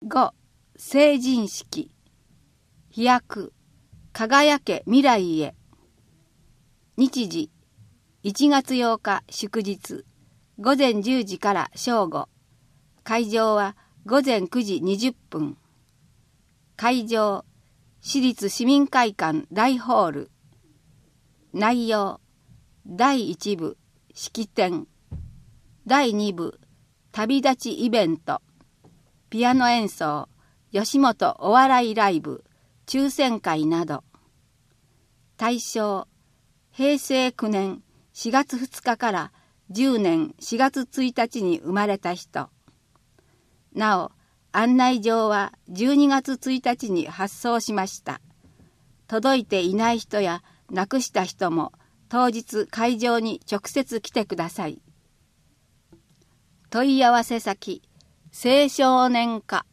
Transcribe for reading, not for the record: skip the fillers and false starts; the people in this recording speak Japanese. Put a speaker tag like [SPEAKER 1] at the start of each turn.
[SPEAKER 1] 5、成人式。飛躍、輝け未来へ。日時、1月8日祝日、午前10時から正午。会場は午前9時20分。会場、市立市民会館大ホール。内容、第1部、式典。第2部、旅立ちイベント。ピアノ演奏、吉本お笑いライブ、抽選会など。対象、平成9年4月2日から10年4月1日に生まれた人。なお、案内状は12月1日に発送しました。届いていない人や亡くした人も当日会場に直接来てください。問い合わせ先、青少年課